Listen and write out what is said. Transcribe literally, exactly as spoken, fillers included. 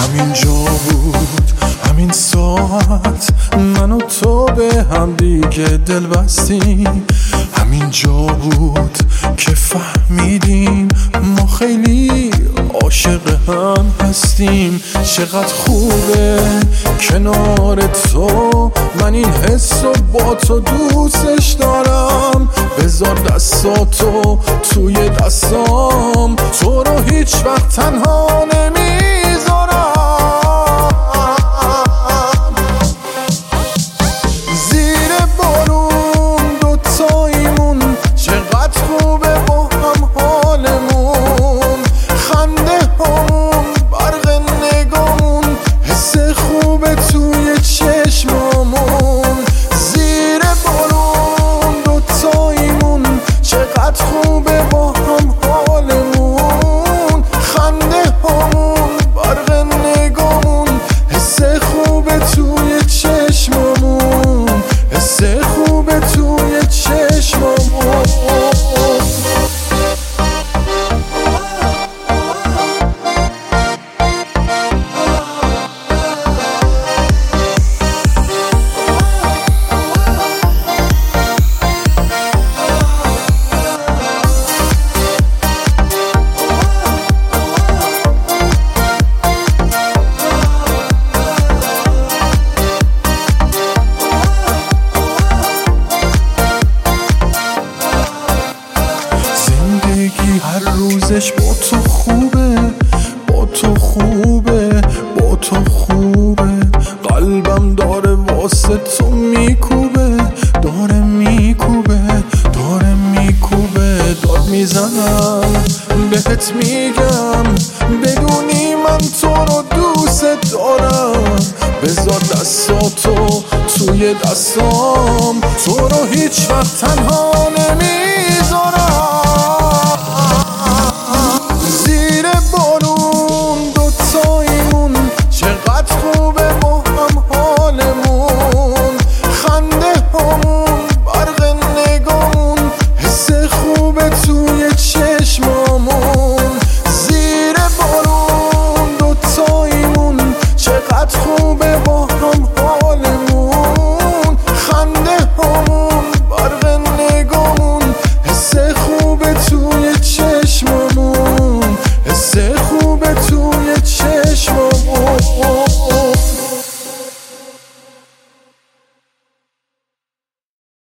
همینجا بود همین ساعت من و تو به هم دیگه دل بستیم. همینجا بود که فهمیدیم ما خیلی عاشق هم هستیم. چقدر خوبه کنار تو، من این حس رو با تو دوستش دارم. بذار دستاتو توی دستام، تو رو هیچ وقت تنها نمیذارم. زیر بارون دوتاییمون چقدر خوبه با هم حالمون. خنده همون برق نگامون، حس خوبه توی چشمامون. زیر بارون دوتاییمون چقدر خوبه با هم حالمون. خنده همون برق نگامون، حس خوبه توی چشمامون. حس خوبه توی چشمامون. هر روزش با تو خوبه، با تو خوبه، با تو خوبه. قلبم داره واسه تو میکوبه، داره میکوبه، داره میکوبه. داد میزنم بهت میگم بدونی من تو رو دوست دارم. بذار دستاتو توی دستام، تو رو هیچ وقت تنها نمیذارم. زیر بارون دوتاییمون چقدر خوبه با هم حالمون. خنده همون برق نگامون، حس خوبه توی چشمامون. زیر بارون دوتاییمون چقدر خوبه با هم حالمون. خنده همون برق نگامون، حس خوبه توی چشمامون. حس خوبه توی چشمامون.